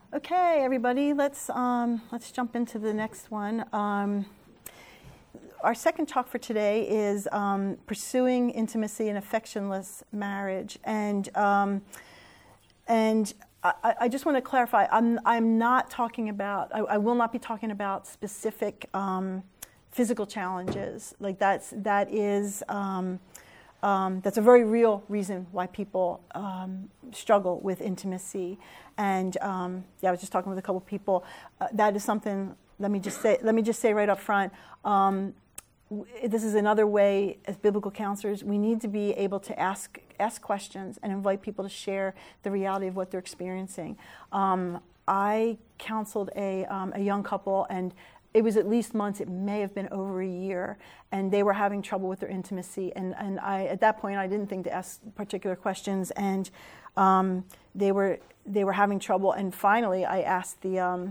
Okay, everybody, let's jump into the next one. Our second talk for today is pursuing intimacy and affectionless marriage, and I just want to clarify. I'm not talking about. I will not be talking about specific physical challenges. Like that's a very real reason why people struggle with intimacy. And I was just talking with a couple people. That is something. Let me just say right up front. This is another way, as biblical counselors, we need to be able to ask questions and invite people to share the reality of what they're experiencing. I counseled a young couple, and it was at least months. It may have been over a year, and they were having trouble with their intimacy. And I, at that point, I didn't think to ask particular questions, and they were having trouble. And finally, I asked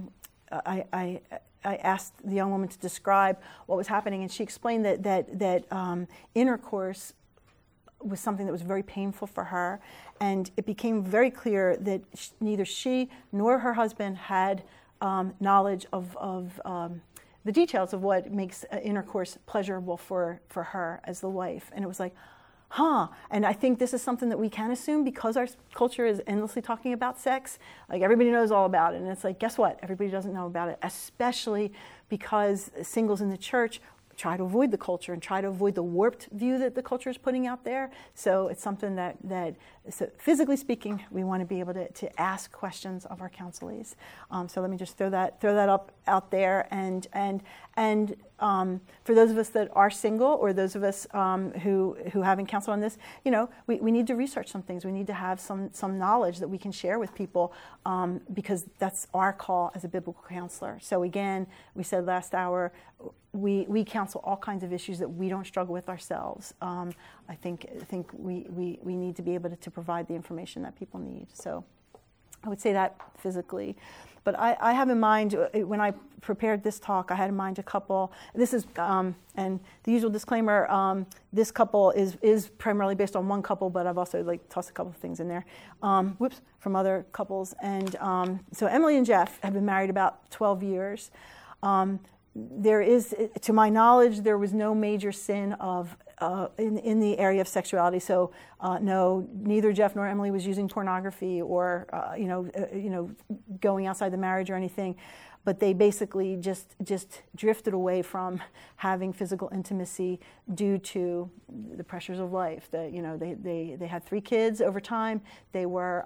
I asked the young woman to describe what was happening, and she explained that intercourse was something that was very painful for her, and it became very clear that neither she nor her husband had knowledge of the details of what makes intercourse pleasurable for her as the wife. And it was like, and I think this is something that we can assume because our culture is endlessly talking about sex. Like everybody knows all about it, and it's like, guess what? Everybody doesn't know about it, especially because singles in the church try to avoid the culture and try to avoid the warped view that the culture is putting out there. So it's something that so physically speaking, we want to be able to ask questions of our counselees. So let me just throw that up out there, and for those of us that are single, or those of us who haven't counseled on this, we need to research some things. We need to have some knowledge that we can share with people, because that's our call as a biblical counselor. So again, we said last hour, we counsel all kinds of issues that we don't struggle with ourselves. I think we need to be able to provide the information that people need. So I would say that physically. But I have in mind, when I prepared this talk, I had in mind a couple. This is, and the usual disclaimer, this couple is primarily based on one couple, but I've also tossed a couple of things in there, from other couples. And so Emily and Jeff have been married about 12 years. There is, to my knowledge, there was no major sin in the area of sexuality. So no, neither Jeff nor Emily was using pornography or going outside the marriage or anything. But they basically just drifted away from having physical intimacy due to the pressures of life. They had 3 kids over time. They were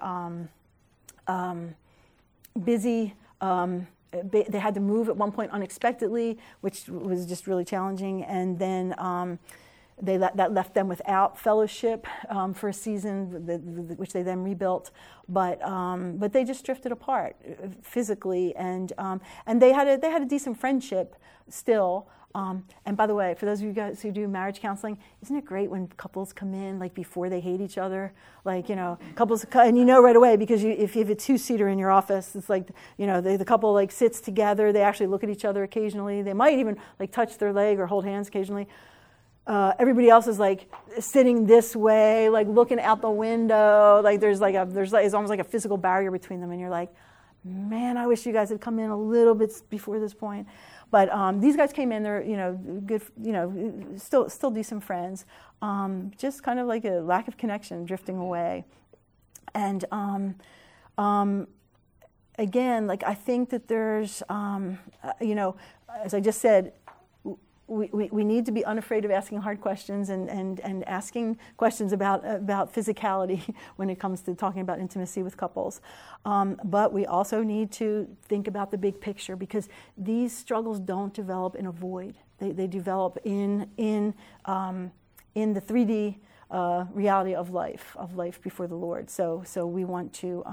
busy. They had to move at one point unexpectedly, which was just really challenging, and then that left them without fellowship for a season, which they then rebuilt. But they just drifted apart physically, and they had a decent friendship still. And by the way, for those of you guys who do marriage counseling, isn't it great when couples come in before they hate each other? Couples, and right away, because if you have a 2-seater in your office, it's the couple sits together. They actually look at each other occasionally. They might even touch their leg or hold hands occasionally. Everybody else is sitting this way, looking out the window. There's almost like a physical barrier between them, and you're like, man, I wish you guys had come in a little bit before this point. But these guys came in. They're good, still decent friends. Just kind of like a lack of connection, drifting away. And again, I think that there's as I just said, we need to be unafraid of asking hard questions and asking questions about physicality when it comes to talking about intimacy with couples. But we also need to think about the big picture, because these struggles don't develop in a void. They develop in the 3D reality of life before the Lord. So we want to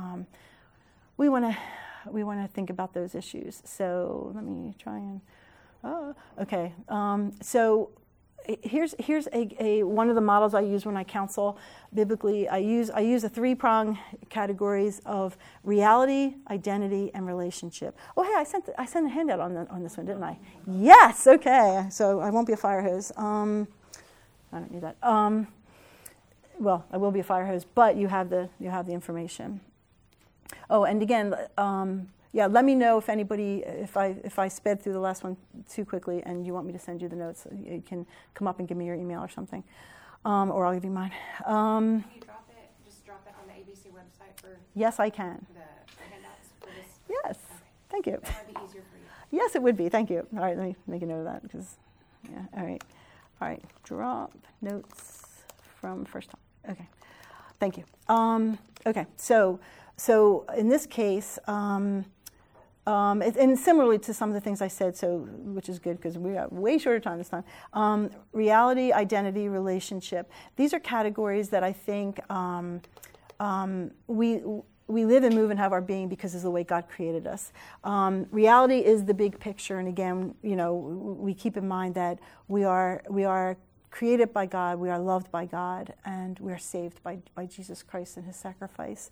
think about those issues. So let me try and. Oh, okay. So here's a one of the models I use when I counsel biblically. I use a 3-prong categories of reality, identity, and relationship. Oh, hey, I sent a handout on this one, didn't I? Yes. Okay. So I won't be a fire hose. I don't need that. Well, I will be a fire hose, but you have the information. Oh, and again. yeah, let me know if anybody, if I sped through the last one too quickly and you want me to send you the notes. You can come up and give me your email or something, or I'll give you mine. Can you just drop it on the ABC website for Yes, I can. the handouts for this? Yes, Okay. thank you. That would be easier for you. Yes, it would be. Thank you. All right, let me make a note of that because, yeah. All right. Drop notes from first time. Okay. Thank you. Okay. So in this case, and similarly to some of the things I said, which is good because we got way shorter time this time. Reality, identity, relationship. These are categories that I think we live and move and have our being because it's the way God created us. Reality is the big picture, and again, we keep in mind that we are created by God, we are loved by God, and we are saved by Jesus Christ and His sacrifice.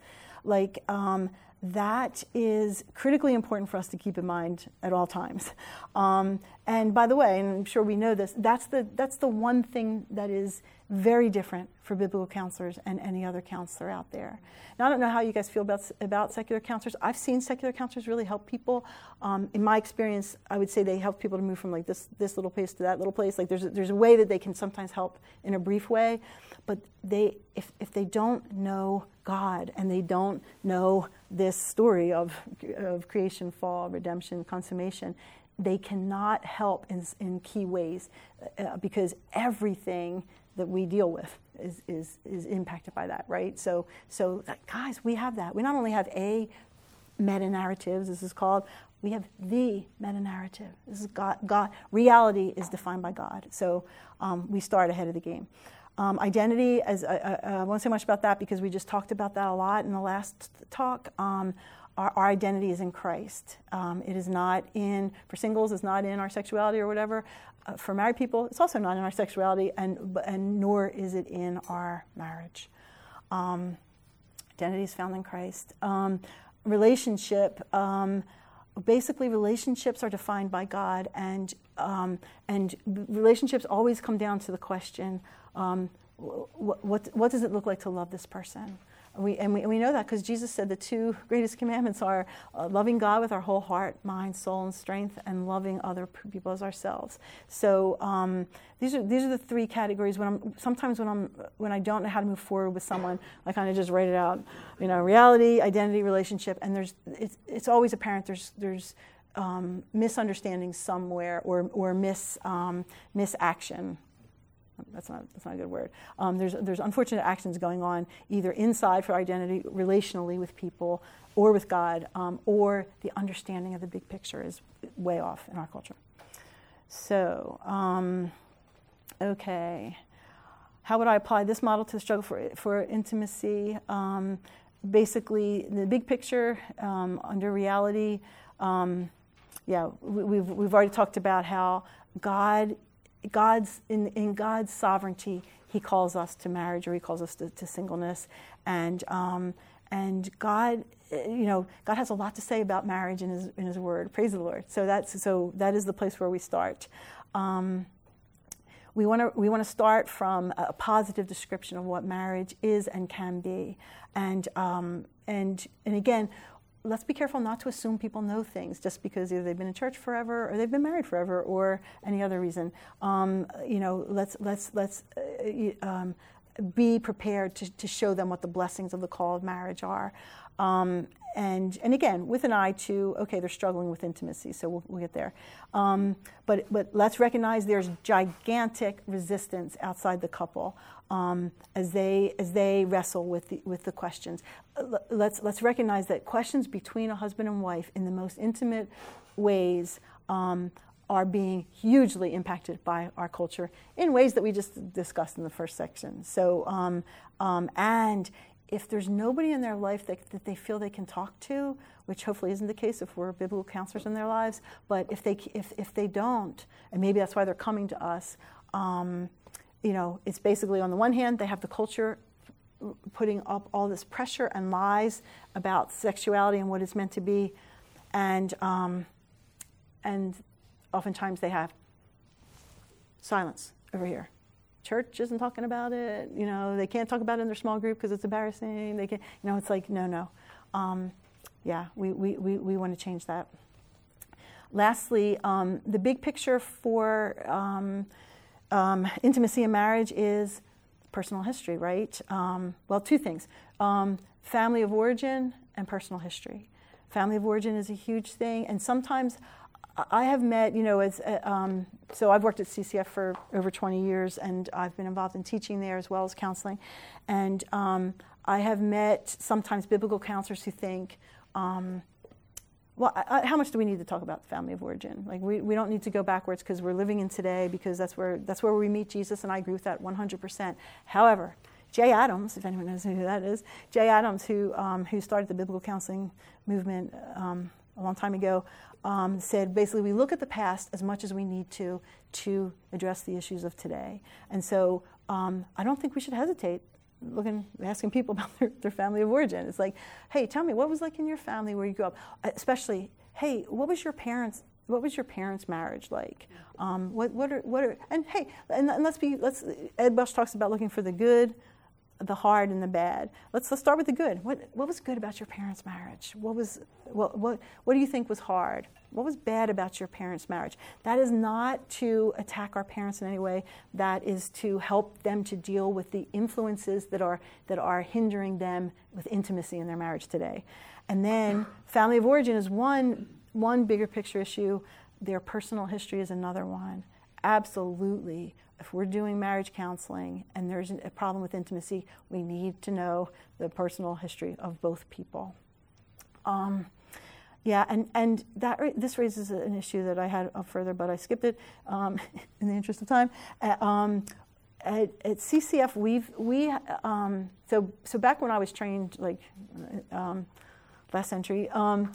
That is critically important for us to keep in mind at all times. And by the way, and I'm sure we know this, that's the one thing that is very different for biblical counselors and any other counselor out there. Now, I don't know how you guys feel about secular counselors. I've seen secular counselors really help people. In my experience, I would say they help people to move from this little place to that little place. There's a way that they can sometimes help in a brief way, but if they don't know God and they don't know this story of creation, fall, redemption, consummation, they cannot help in key ways because everything that we deal with is impacted by that, right? So guys, we have that. We not only have a meta-narrative, this is called, we have the meta-narrative. This is God. Reality is defined by God. So we start ahead of the game. Identity, I won't say much about that because we just talked about that a lot in the last talk. Our identity is in Christ. It is not for singles, it's not in our sexuality or whatever. For married people, it's also not in our sexuality, and nor is it in our marriage. Identity is found in Christ. Relationship, basically relationships are defined by God, and relationships always come down to the question, what does it look like to love this person? We know that because Jesus said the two greatest commandments are loving God with our whole heart, mind, soul, and strength, and loving other people as ourselves. So these are the three categories. Sometimes when I don't know how to move forward with someone, I kind of just write it out. Reality, identity, relationship, and it's always apparent there's misunderstanding somewhere or misaction. That's not a good word. There's unfortunate actions going on either inside for identity, relationally with people, or with God, or the understanding of the big picture is way off in our culture. So, okay. How would I apply this model to the struggle for intimacy? Basically, the big picture under reality. We've already talked about how in God's sovereignty, He calls us to marriage, or He calls us to singleness, and God, God has a lot to say about marriage in His Word. Praise the Lord. So that is the place where we start. We want to start from a positive description of what marriage is and can be, and again, let's be careful not to assume people know things just because either they've been in church forever or they've been married forever or any other reason. Let's be prepared to show them what the blessings of the call of marriage are. And again, with an eye to, okay, they're struggling with intimacy, so we'll get there. But let's recognize there's gigantic resistance outside the couple as they wrestle with the questions. Let's recognize that questions between a husband and wife in the most intimate ways are being hugely impacted by our culture in ways that we just discussed in the first section. So, and if there's nobody in their life that they feel they can talk to, which hopefully isn't the case if we're biblical counselors in their lives, but if they don't, and maybe that's why they're coming to us, it's basically on the one hand they have the culture putting up all this pressure and lies about sexuality and what it's meant to be, and oftentimes they have silence over here. Church isn't talking about it. They can't talk about it in their small group because it's embarrassing. They can't. It's like no. we want to change that. Lastly, the big picture for intimacy in marriage is personal history, right? Well, two things. Family of origin and personal history. Family of origin is a huge thing, and sometimes I have met, so I've worked at CCF for over 20 years, and I've been involved in teaching there as well as counseling, and I have met sometimes biblical counselors who think, how much do we need to talk about the family of origin? Like we don't need to go backwards because we're living in today, because that's where we meet Jesus, and I agree with that 100%. However, Jay Adams, if anyone knows who that is, Jay Adams, who started the biblical counseling movement a long time ago, said basically we look at the past as much as we need to address the issues of today. And so I don't think we should hesitate asking people about their family of origin. It's like, hey, tell me, what was like in your family where you grew up? Especially, hey, what was your parents' marriage like? And hey, let's Ed Bush talks about looking for the good, the hard, and the bad. Let's start with the good. What was good about your parents' marriage? What do you think was hard? What was bad about your parents' marriage? That is not to attack our parents in any way. That is to help them to deal with the influences that are hindering them with intimacy in their marriage today. And then family of origin is one bigger picture issue. Their personal history is another one. Absolutely. If we're doing marriage counseling and there's a problem with intimacy, we need to know the personal history of both people. And this raises an issue that I had up further, but I skipped it in the interest of time. At CCF, so back when I was trained, like last century,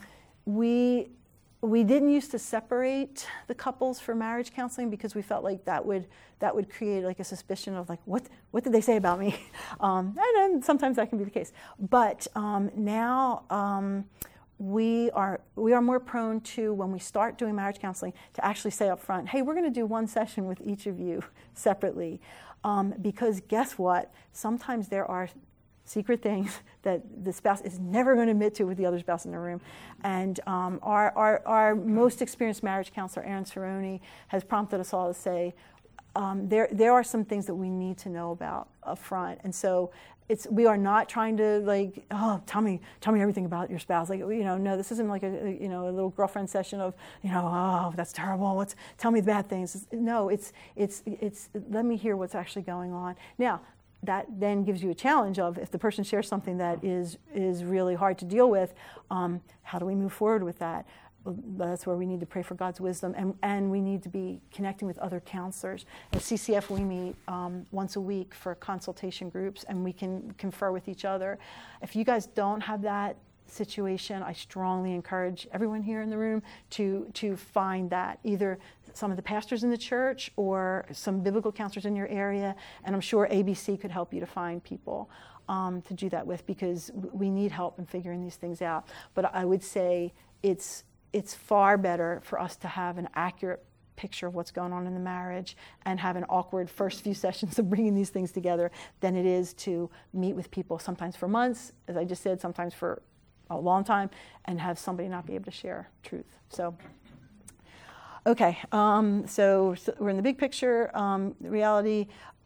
we didn't used to separate the couples for marriage counseling because we felt like that would create like a suspicion of like what did they say about me, and then sometimes that can be the case. But now we are more prone to, when we start doing marriage counseling, to actually say up front, hey, we're going to do one session with each of you separately, because guess what? Sometimes there are secret things that the spouse is never going to admit to with the other spouse in the room. And our most experienced marriage counselor, Aaron Cerrone, has prompted us all to say, there are some things that we need to know about up front. And so we are not trying to like, oh, tell me everything about your spouse. Like, no, this isn't like a little girlfriend session of, oh, that's terrible. Tell me the bad things. No, it's let me hear what's actually going on. Now, that then gives you a challenge of, if the person shares something that is really hard to deal with, how do we move forward with that? That's where we need to pray for God's wisdom, and we need to be connecting with other counselors. At CCF, we meet once a week for consultation groups, and we can confer with each other. If you guys don't have that situation, I strongly encourage everyone here in the room to find that, either some of the pastors in the church or some biblical counselors in your area, and I'm sure ABC could help you to find people to do that with, because we need help in figuring these things out. But I would say it's far better for us to have an accurate picture of what's going on in the marriage and have an awkward first few sessions of bringing these things together than it is to meet with people sometimes for months, as I just said, sometimes for a long time, and have somebody not be able to share truth. So, okay, so we're in the big picture. Reality,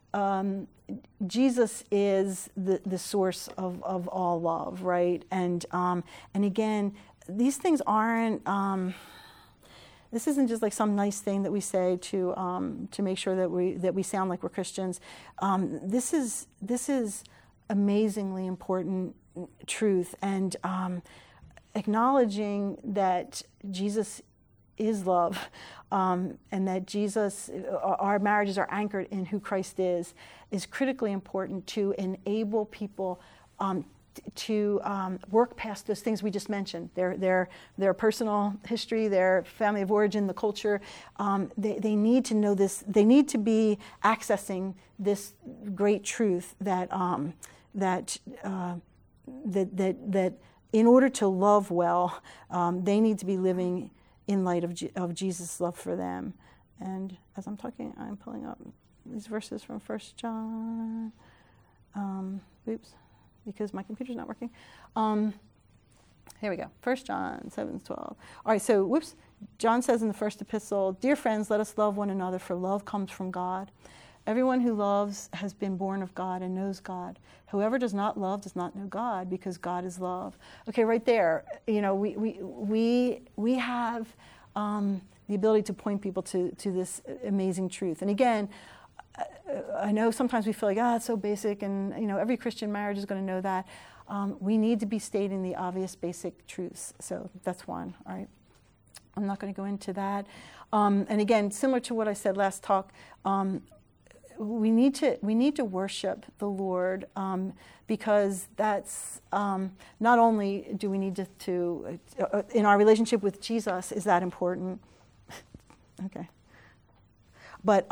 Jesus is the source of all love, right? And again, these things aren't. This isn't just like some nice thing that we say to make sure that we sound like we're Christians. This is amazingly important truth, and acknowledging that Jesus is love, and that Jesus, our marriages are anchored in who Christ is critically important to enable people to work past those things we just mentioned, their personal history, their family of origin, the culture. They need to know this. They need to be accessing this great truth that in order to love well, they need to be living in light of Jesus' love for them. And as I'm talking, I'm pulling up these verses from 1 John. Because my computer's not working. Here we go. 1 John 7:12. All right, so, John says in the first epistle, "Dear friends, let us love one another, for love comes from God. Everyone who loves has been born of God and knows God. Whoever does not love does not know God, because God is love." Okay, right there, we have the ability to point people to this amazing truth. And again, I know sometimes we feel like, it's so basic, and every Christian marriage is going to know that. We need to be stating the obvious basic truths. So that's one. All right. I'm not going to go into that. And again, similar to what I said last talk, we need to worship the Lord, because that's not only do we need to in our relationship with Jesus, is that important? Okay. But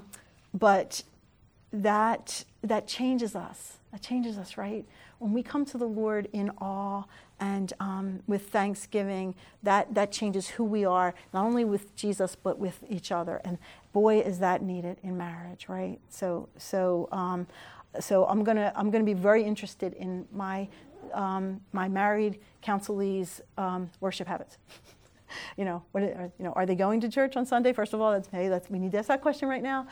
that changes us. That changes us, right? When we come to the Lord in awe and with thanksgiving, that changes who we are, not only with Jesus but with each other. And boy, is that needed in marriage, right? So I'm gonna be very interested in my married counselees' worship habits. Are they going to church on Sunday? First of all, we need to ask that question right now.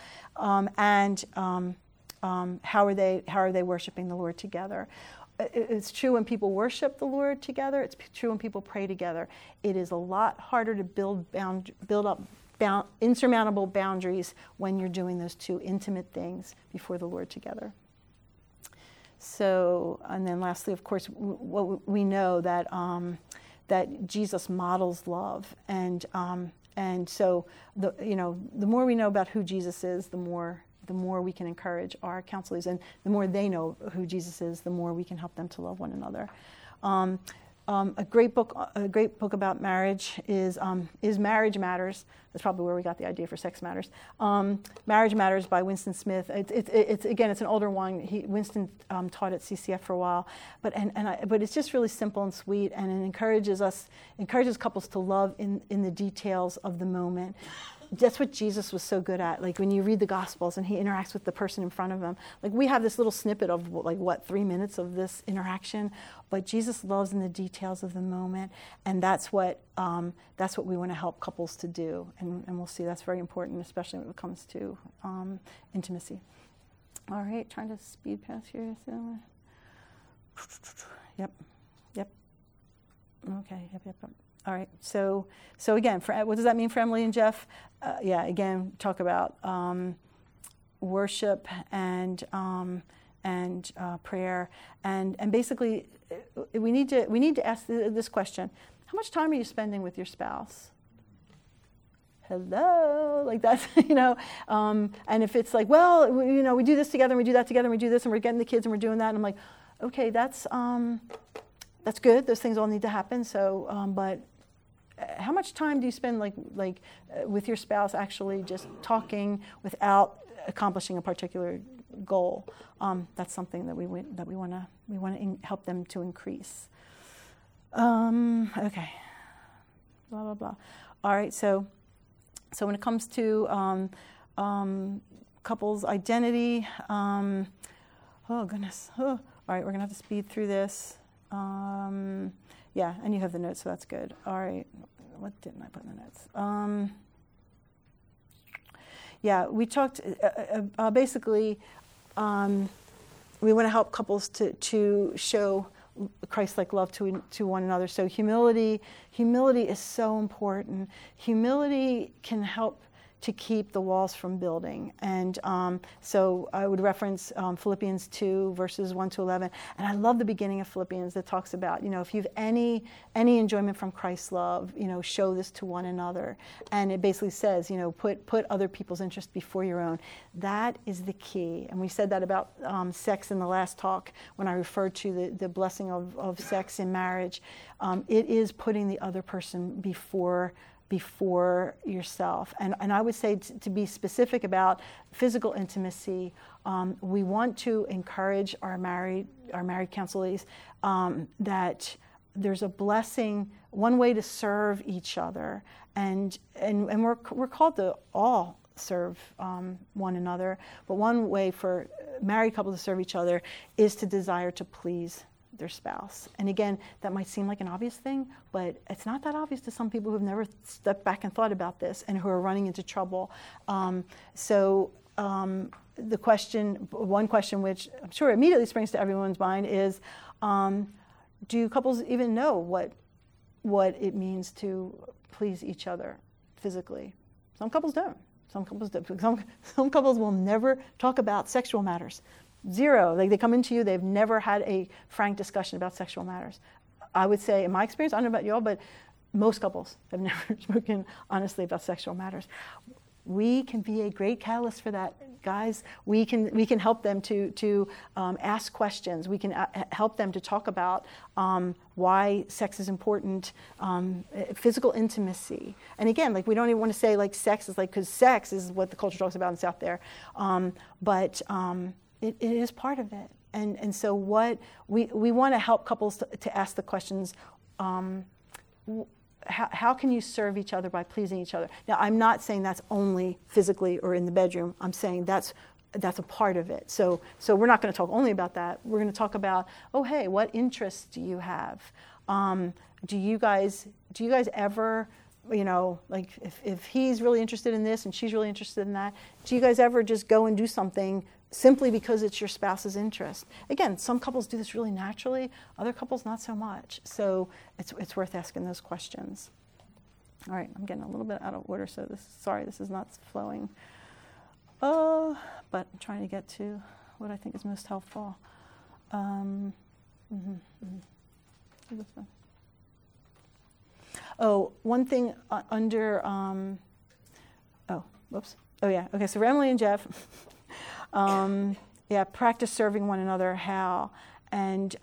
How are they worshiping the Lord together? It's true when people worship the Lord together. It's true when people pray together. It is a lot harder to build up insurmountable boundaries when you're doing those two intimate things before the Lord together. So, and then lastly, of course, we know that Jesus models love, and so the more we know about who Jesus is, the more we can encourage our counselees, and the more they know who Jesus is, the more we can help them to love one another. A great book about marriage is Marriage Matters. That's probably where we got the idea for Sex Matters. Marriage Matters by Winston Smith. It's an older one. Winston taught at CCF for a while, but it's just really simple and sweet, and it encourages couples to love in the details of the moment. That's what Jesus was so good at. Like when you read the Gospels and he interacts with the person in front of him, like we have this little snippet of 3 minutes of this interaction, but Jesus loves in the details of the moment, and that's what we want to help couples to do, and we'll see that's very important, especially when it comes to intimacy. All right, trying to speed past here. So. Yep. Okay. Yep. All right. So again, what does that mean for Emily and Jeff? Again, talk about worship and prayer, and basically, we need to ask this question: how much time are you spending with your spouse? Hello, like that's and if it's like, well, we do this together, and we do that together, and we do this, and we're getting the kids, and we're doing that, and I'm like, okay, that's good. Those things all need to happen. So, but how much time do you spend with your spouse actually just talking without accomplishing a particular goal? That's something that we want to help them to increase. Okay. Blah blah blah. All right. So when it comes to couples' identity, oh goodness. Oh. All right, we're gonna have to speed through this. And you have the notes, so that's good. All right, what didn't I put in the notes? We talked basically. We want to help couples to show Christ-like love to one another. So humility is so important. Humility can help to keep the walls from building. And so I would reference Philippians 2, verses 1 to 11. And I love the beginning of Philippians that talks about, if you have any enjoyment from Christ's love, show this to one another. And it basically says, put other people's interest before your own. That is the key. And we said that about sex in the last talk when I referred to the blessing of sex in marriage. It is putting the other person before yourself. And I would say to be specific about physical intimacy, we want to encourage our married counselees that there's a blessing, one way to serve each other, and we're called to all serve one another, but one way for married couples to serve each other is to desire to please their spouse. And again, that might seem like an obvious thing, but it's not that obvious to some people who have never stepped back and thought about this and who are running into trouble. The question, one question which I'm sure immediately springs to everyone's mind is, do couples even know what it means to please each other physically? Some couples don't. Some couples do. Some couples will never talk about sexual matters. Zero. Like, they come into you, they've never had a frank discussion about sexual matters. I would say, in my experience, I don't know about y'all, but most couples have never spoken honestly about sexual matters. We can be a great catalyst for that, guys. We can help them to ask questions. We can help them to talk about why sex is important, physical intimacy. And again, like, we don't even want to say like sex is like, because sex is what the culture talks about and it's out there. But it is part of it. And so what we want to help couples to ask the questions. How can you serve each other by pleasing each other? Now, I'm not saying that's only physically or in the bedroom. I'm saying that's a part of it. So we're not going to talk only about that. We're going to talk about, oh, hey, what interests do you have? Do you guys ever, like, if he's really interested in this and she's really interested in that, do you guys ever just go and do something simply because it's your spouse's interest? Again, some couples do this really naturally, other couples not so much. So it's worth asking those questions. All right, I'm getting a little bit out of order, so this is not flowing. But I'm trying to get to what I think is most helpful. Oh, one thing under, so for Emily and Jeff, practice serving one another how, and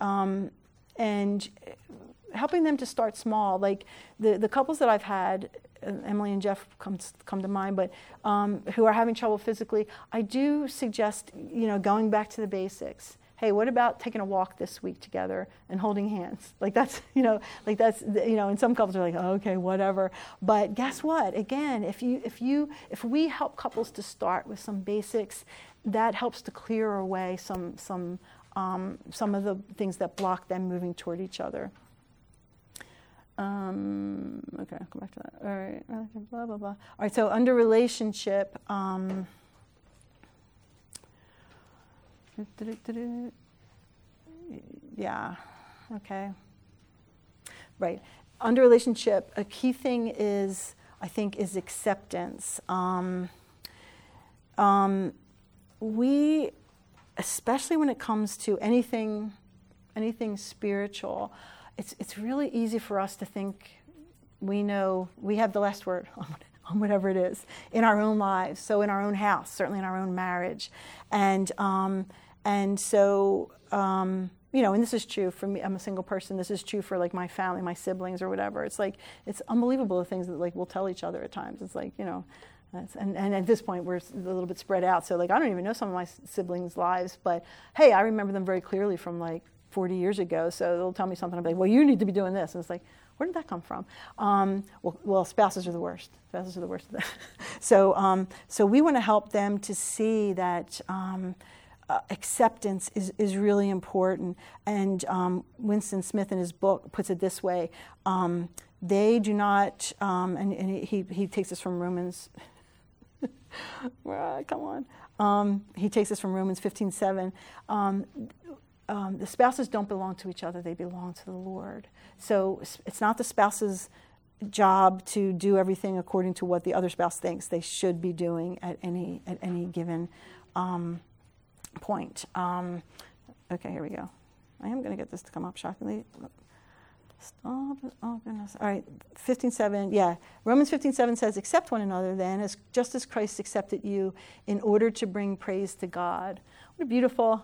helping them to start small. Like the couples that I've had, Emily and Jeff come to mind, but who are having trouble physically, I do suggest going back to the basics. Hey, what about taking a walk this week together and holding hands? And some couples are like, oh, okay, whatever. But guess what? Again, if we help couples to start with some basics, that helps to clear away some of the things that block them moving toward each other. Okay, I'll go back to that. All right, blah, blah, blah. All right, so under relationship, yeah, okay. Right. Under relationship, a key thing is acceptance. We, especially when it comes to anything spiritual, it's really easy for us to think we know, we have the last word on whatever it is in our own lives. So in our own house, certainly in our own marriage, and so and this is true for me. I'm a single person. This is true for like my family, my siblings, or whatever. It's like it's unbelievable the things that like we'll tell each other at times. It's like and at this point we're a little bit spread out. So like I don't even know some of my siblings' lives, but hey, I remember them very clearly from like 40 years ago. So they'll tell me something. I'm like, well, you need to be doing this, and it's like, where did that come from? Well, spouses are the worst. Spouses are the worst. So we want to help them to see that. Acceptance is really important. And Winston Smith in his book puts it this way. They do not, and he takes this from Romans, come on. He takes this from Romans 15:7. The spouses don't belong to each other, they belong to the Lord. So it's not the spouse's job to do everything according to what the other spouse thinks they should be doing at any given point. Okay, here we go. I am going to get this to come up shockingly. Stop. Oh, goodness. All right, 15:7. Yeah, Romans 15:7 says, accept one another then, just as Christ accepted you in order to bring praise to God. What a beautiful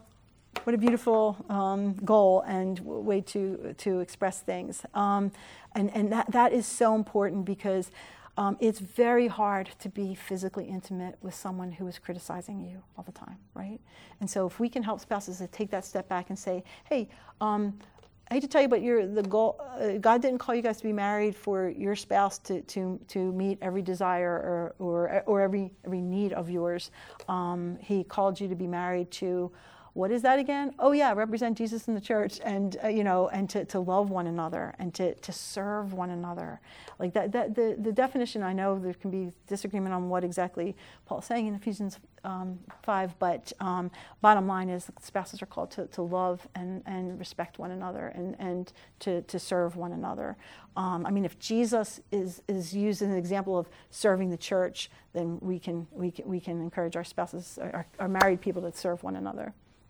goal and way to express things. And that is so important because it's very hard to be physically intimate with someone who is criticizing you all the time, right? And so if we can help spouses to take that step back and say, hey, I hate to tell you, but the goal. God didn't call you guys to be married for your spouse to meet every desire or every need of yours. He called you to be married to what is that again? Oh yeah, represent Jesus in the church, and and to love one another, and to serve one another. Like that the definition, I know there can be disagreement on what exactly Paul's saying in Ephesians 5, but bottom line is spouses are called to love and respect one another, and to serve one another. I mean, if Jesus is used as an example of serving the church, then we can encourage our spouses, our married people, to serve one another.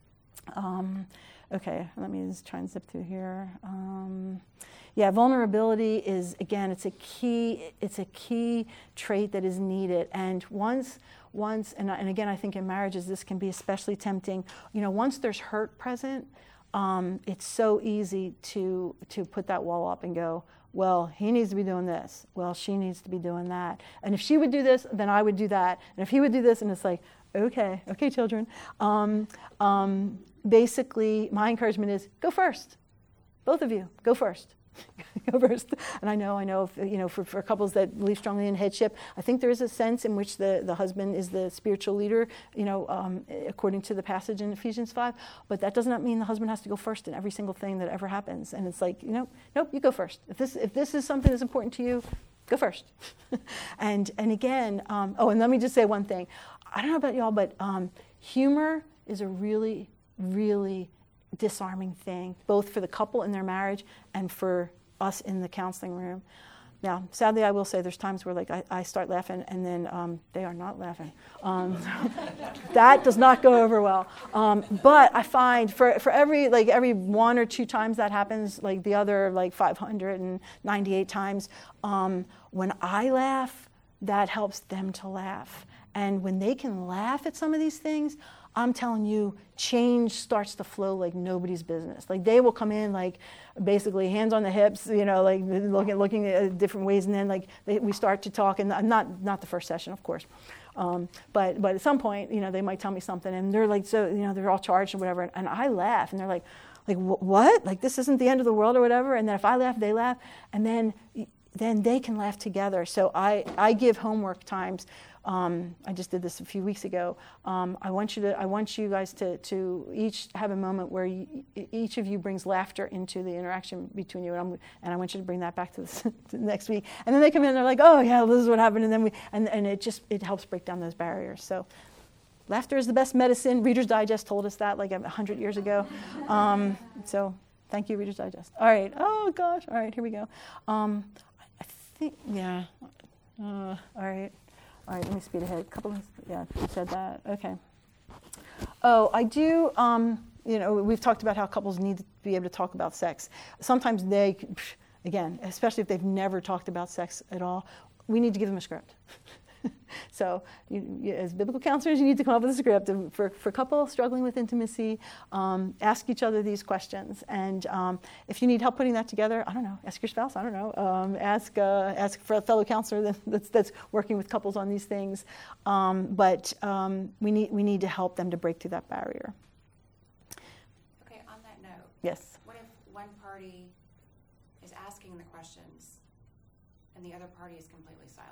Okay, let me just try and zip through here. Vulnerability is, again, it's a key trait that is needed. And once, and again, I think in marriages this can be especially tempting. Once there's hurt present, it's so easy to put that wall up and go, well, he needs to be doing this. Well, she needs to be doing that. And if she would do this, then I would do that. And if he would do this, and it's like, okay, children. Basically, my encouragement is go first. Both of you, go first. Go first. And I know, for couples that believe strongly in headship, I think there is a sense in which the husband is the spiritual leader, according to the passage in Ephesians 5. But that does not mean the husband has to go first in every single thing that ever happens. And it's like, nope, you go first. If this is something that's important to you, go first. and again, and let me just say one thing. I don't know about y'all, but humor is a really, really disarming thing, both for the couple in their marriage and for us in the counseling room. Now, sadly, I will say there's times where I start laughing and then they are not laughing. That does not go over well. But I find for every one or two times that happens, like the other 598 times, when I laugh, that helps them to laugh. And when they can laugh at some of these things, I'm telling you, change starts to flow like nobody's business. Like they will come in basically hands on the hips, looking at different ways, and then we start to talk, and not the first session, of course, but at some point, they might tell me something, and they're they're all charged or whatever, and I laugh, and they're like what? Like this isn't the end of the world or whatever, and then if I laugh, they laugh, and then they can laugh together. So I give homework times. I just did this a few weeks ago. I want you guys to each have a moment where each of you brings laughter into the interaction between you, and I want you to bring that back to the next week. And then they come in and they're like, oh yeah, this is what happened, and then and it helps break down those barriers. So laughter is the best medicine. Reader's Digest told us that 100 years ago. So thank you, Reader's Digest. All right. Oh gosh. All right. Here we go. I think all right. All right, let me speed ahead. You said that. Okay. Oh, I do, we've talked about how couples need to be able to talk about sex. Sometimes again, especially if they've never talked about sex at all, we need to give them a script. So as biblical counselors, you need to come up with a script. For couples struggling with intimacy, ask each other these questions. And if you need help putting that together, I don't know, ask your spouse, I don't know. Ask for a fellow counselor that's working with couples on these things. But we need to help them to break through that barrier. Okay, on that note. Yes. What if one party is asking the questions and the other party is completely silent?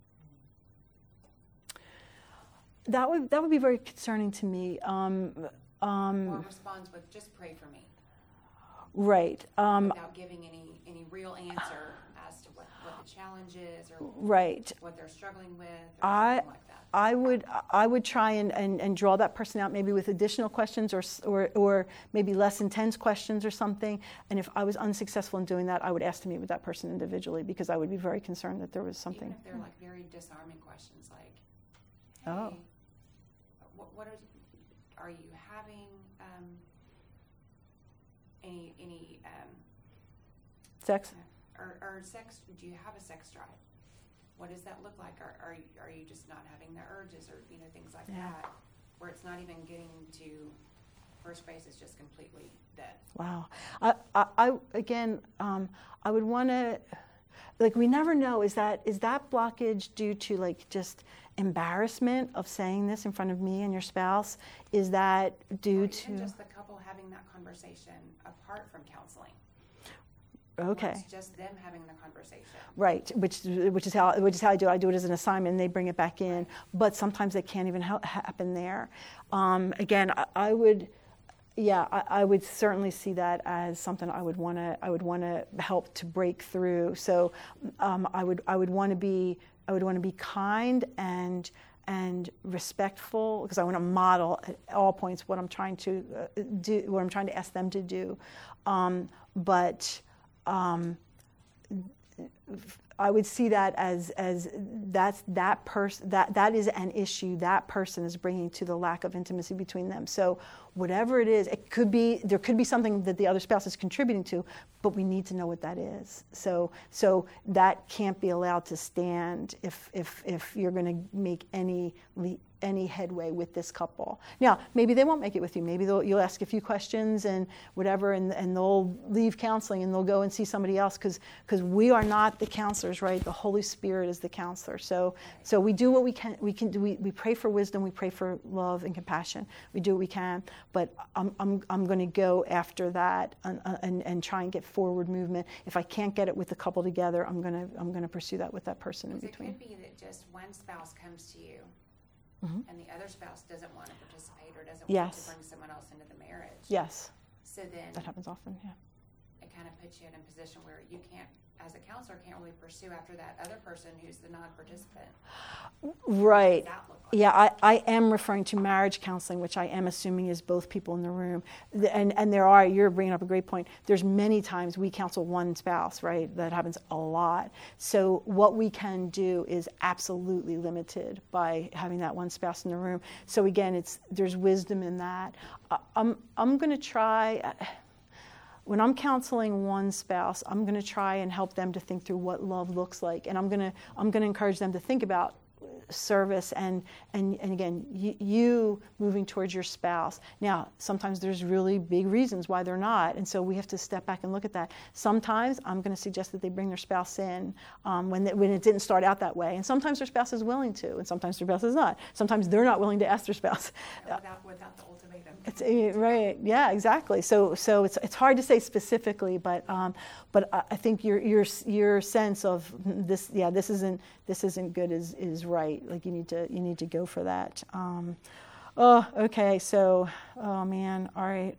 That would be very concerning to me. Or responds with "just pray for me." Right. Without giving any real answer as to what the challenge is, or right. what they're struggling with, or something like that. I would try and draw that person out, maybe with additional questions or maybe less intense questions or something. And if I was unsuccessful in doing that, I would ask to meet with that person individually, because I would be very concerned that there was something. Even if they're very disarming questions, like, hey, oh. What are you having any sex? Or sex? Do you have a sex drive? What does that look like? Are you just not having the urges, or things like that, where it's not even getting to first base, it's just completely dead? Wow. I would want to. We never know. Is that blockage due to just embarrassment of saying this in front of me and your spouse? Is that due to just the couple having that conversation apart from counseling? Okay. It's just them having the conversation. Right, which is how I do it. I do it as an assignment, and they bring it back in. But sometimes it can't even happen there. Again, I would. Yeah, I would certainly see that as something I would want to help to break through. So I would want to be kind and respectful, because I want to model at all points what I'm trying to do, what I'm trying to ask them to do. But I would see that as that person, that is an issue that person is bringing to the lack of intimacy between them. So whatever it is, there could be something that the other spouse is contributing to, but we need to know what that is. So that can't be allowed to stand if you're going to make any headway with this couple. Now, maybe they won't make it with you. Maybe you'll ask a few questions and whatever, and they'll leave counseling and they'll go and see somebody else, because we are not the counselors, right? The Holy Spirit is the counselor. So we do what we can. We pray for wisdom. We pray for love and compassion. We do what we can. But I'm going to go after that and try and get forward movement. If I can't get it with the couple together, I'm going to pursue that with that person in between. It could be that just one spouse comes to you. Mm-hmm. And the other spouse doesn't want to participate or doesn't want Yes. to bring someone else into the marriage. Yes, So then that happens often. Yeah. it kind of puts you in a position where you can't, as a counselor, can't really pursue after that other person who's the non-participant. Right. What does that look like? Yeah, I am referring to marriage counseling, which I am assuming is both people in the room. And you're bringing up a great point. There's many times we counsel one spouse, right? That happens a lot. So what we can do is absolutely limited by having that one spouse in the room. So again, there's wisdom in that. I'm going to try. When I'm counseling one spouse, I'm going to try and help them to think through what love looks like, and I'm going to encourage them to think about service and again, you moving towards your spouse. Now, sometimes there's really big reasons why they're not, and so we have to step back and look at that. Sometimes I'm going to suggest that they bring their spouse in when it didn't start out that way, and sometimes their spouse is willing to, and sometimes their spouse is not. Sometimes they're not willing to ask their spouse. Without the ultimatum. Right. Yeah. Exactly. So it's hard to say specifically, but I think your sense of this, yeah, this isn't good is right. Like you need to go for that. Okay. So, oh man. All right.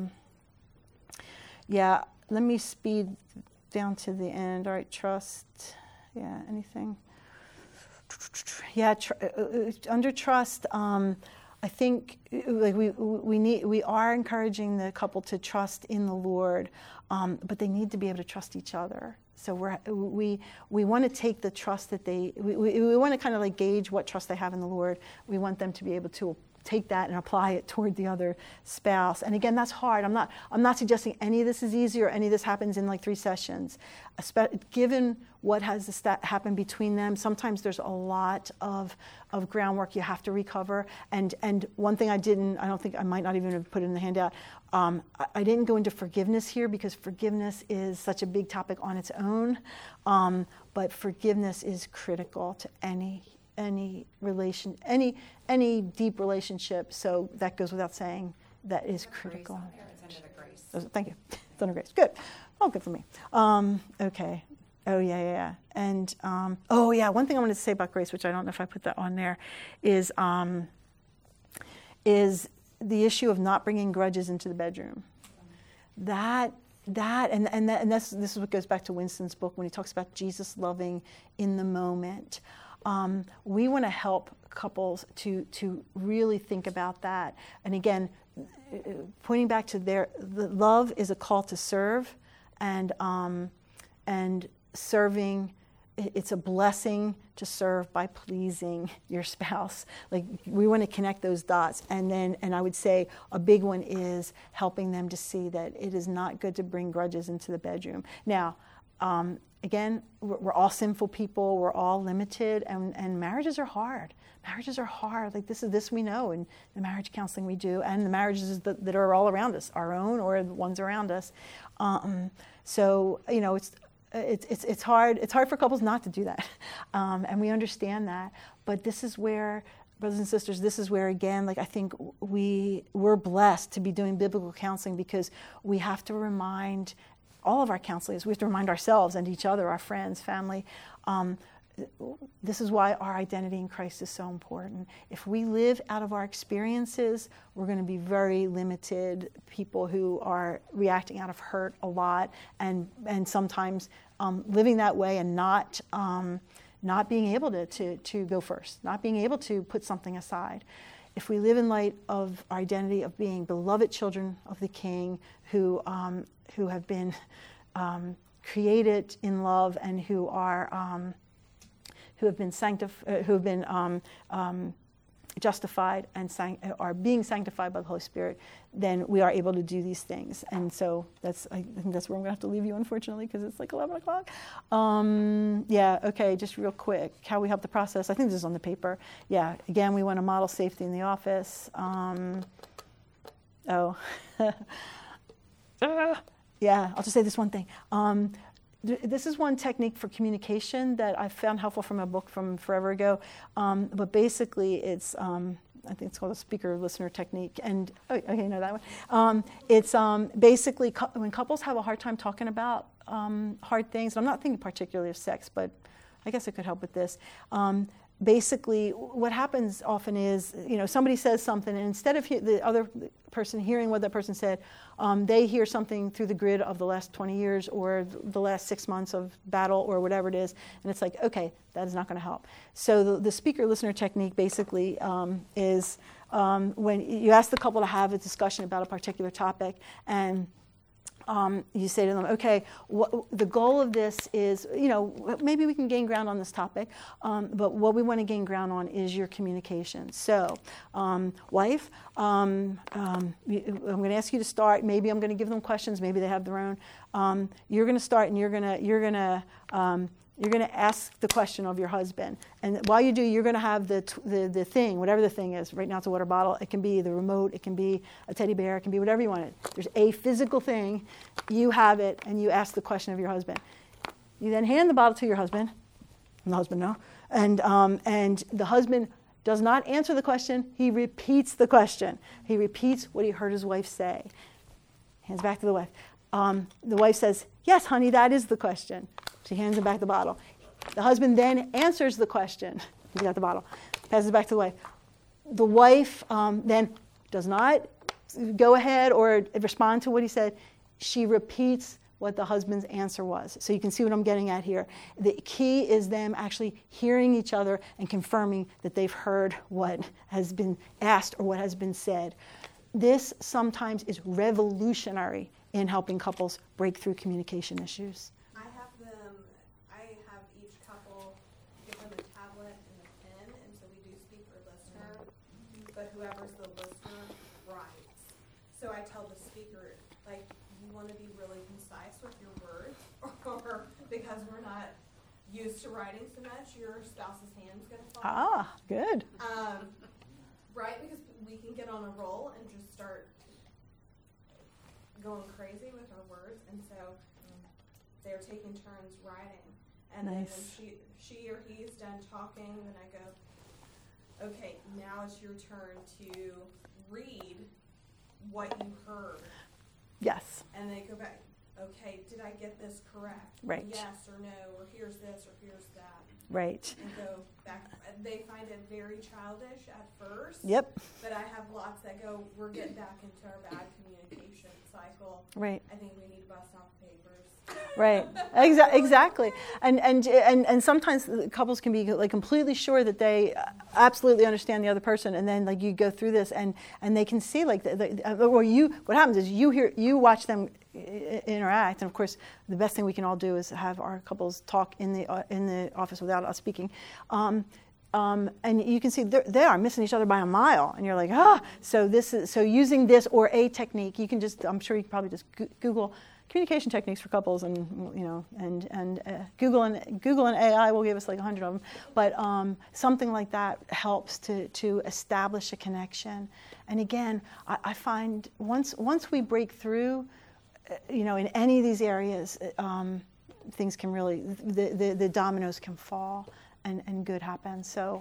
Yeah. Let me speed down to the end. All right. Trust. Yeah. Anything? Yeah. Under trust. I think like we are encouraging the couple to trust in the Lord, but they need to be able to trust each other. So we want to take the trust that we want to kind of like gauge what trust they have in the Lord. We want them to be able to take that and apply it toward the other spouse. And again, that's hard. I'm not suggesting any of this is easy or any of this happens in like 3 sessions. Given what has happened between them, sometimes there's a lot of groundwork you have to recover. And one thing I might not even have put it in the handout. I didn't go into forgiveness here because forgiveness is such a big topic on its own. But forgiveness is critical to any deep relationship. So that goes without saying. That is critical. It's under the grace. Thank you. It's under grace. Good. Oh, good for me. Okay. Oh yeah. And one thing I wanted to say about grace, which I don't know if I put that on there, is the issue of not bringing grudges into the bedroom. This is what goes back to Winston's book when he talks about Jesus loving in the moment. We want to help couples to really think about that. And again, pointing back to the love is a call to serve, and serving, it's a blessing to serve by pleasing your spouse. Like we want to connect those dots. And I would say a big one is helping them to see that it is not good to bring grudges into the bedroom. Now, again, we're all sinful people. We're all limited, and marriages are hard. Marriages are hard. Like this we know in the marriage counseling we do, and the marriages that are all around us, our own or the ones around us. So it's hard. It's hard for couples not to do that, and we understand that. But this is where, brothers and sisters, this is where, again, like I think we're blessed to be doing biblical counseling, because we have to remind all of our counselors, we have to remind ourselves and each other, our friends, family, this is why our identity in Christ is so important. If we live out of our experiences, we're going to be very limited people who are reacting out of hurt a lot, and sometimes living that way and not being able to go first, not being able to put something aside. If we live in light of our identity of being beloved children of the King, who have been created in love and who have been justified and are being sanctified by the Holy Spirit, then we are able to do these things. And so I think that's where I'm going to have to leave you, unfortunately, because it's like 11 o'clock. Okay, just real quick, how we help the process. I think this is on the paper. Yeah, again, we want to model safety in the office. Yeah, I'll just say this one thing. This is one technique for communication that I found helpful from a book from forever ago. But basically, it's I think it's called a speaker-listener technique. And that one. It's basically when couples have a hard time talking about hard things. And I'm not thinking particularly of sex, but I guess it could help with this. Basically, what happens often is, somebody says something, and instead of the other person hearing what that person said, they hear something through the grid of the last 20 years or the last 6 months of battle or whatever it is, and it's like, okay, that is not going to help. So the speaker-listener technique basically is when you ask the couple to have a discussion about a particular topic, and you say to them, okay, the goal of this is, maybe we can gain ground on this topic, but what we want to gain ground on is your communication. So, wife, I'm going to ask you to start. Maybe I'm going to give them questions. Maybe they have their own. You're going to start, and you're going to ask the question of your husband. And while you do, you're going to have the thing, whatever the thing is. Right now it's a water bottle. It can be the remote. It can be a teddy bear. It can be whatever you want. There's a physical thing. You have it, and you ask the question of your husband. You then hand the bottle to your husband, and the husband no. And the husband does not answer the question. He repeats the question. He repeats what he heard his wife say. Hands back to the wife. The wife says, yes, honey, that is the question. She hands him back the bottle. The husband then answers the question. He's got the bottle. Passes it back to the wife. The wife then does not go ahead or respond to what he said. She repeats what the husband's answer was. So you can see what I'm getting at here. The key is them actually hearing each other and confirming that they've heard what has been asked or what has been said. This sometimes is revolutionary in helping couples break through communication issues. I have each couple give them a tablet and a pen, and so we do speaker listener, but whoever's the listener writes. So I tell the speaker, you want to be really concise with your words, or because we're not used to writing so much, your spouse's hand's going to fall. Ah, good. Right, because we can get on a roll and just start going crazy with our words, and so they're taking turns writing. And nice. Then when she or he's done talking, then I go, okay, now it's your turn to read what you heard. Yes. And they go back, okay, did I get this correct? Right. Yes or no, or here's this or here's that. Right. And go back. They find it very childish at first. Yep. But I have lots that go, we're getting back into our bad communication cycle. Right. I think we need to bust off papers. Right. Exactly. And sometimes the couples can be completely sure that they absolutely understand the other person, and then you go through this and they can see what happens is you watch them interact, and of course the best thing we can all do is have our couples talk in the office without us speaking. And you can see they are missing each other by a mile, and you're like, so using this or a technique, you can I'm sure you can probably just Google communication techniques for couples, and Google and AI will give us 100 of them, but something like that helps to establish a connection. And again, I find once we break through, in any of these areas, things can really the dominoes can fall. And good happens. So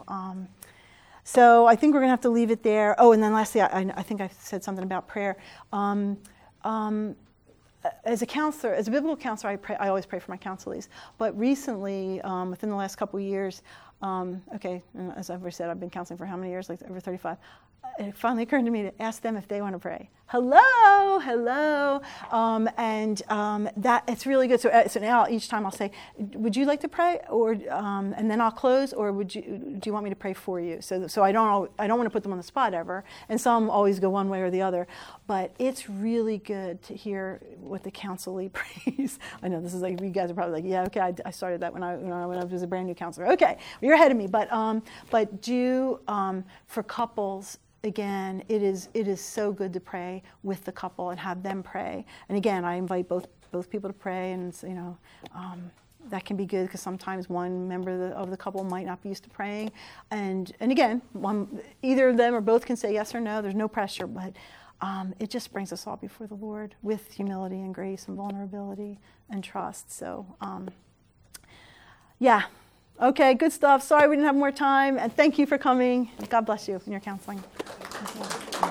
I think we're going to have to leave it there. Oh, and then lastly, I think I said something about prayer. as a counselor, as a biblical counselor, I always pray for my counselees. But recently, within the last couple of years, and as I've already said, I've been counseling for how many years? Like over 35. It finally occurred to me to ask them if they want to pray. Hello, that it's really good. So now each time I'll say, "Would you like to pray?" Or and then I'll close. Or do you want me to pray for you? So I don't want to put them on the spot ever. And some always go one way or the other. But it's really good to hear what the counselee prays. I know this is like, you guys are probably like, yeah, okay, I started that when I was a brand new counselor. Okay, well, you're ahead of me. But for couples. Again, it is so good to pray with the couple and have them pray. And again, I invite both people to pray, and that can be good because sometimes one member of the couple might not be used to praying. And again, either of them or both can say yes or no. There's no pressure, but it just brings us all before the Lord with humility and grace and vulnerability and trust. So, yeah. Okay, good stuff. Sorry we didn't have more time. And thank you for coming. God bless you in your counseling.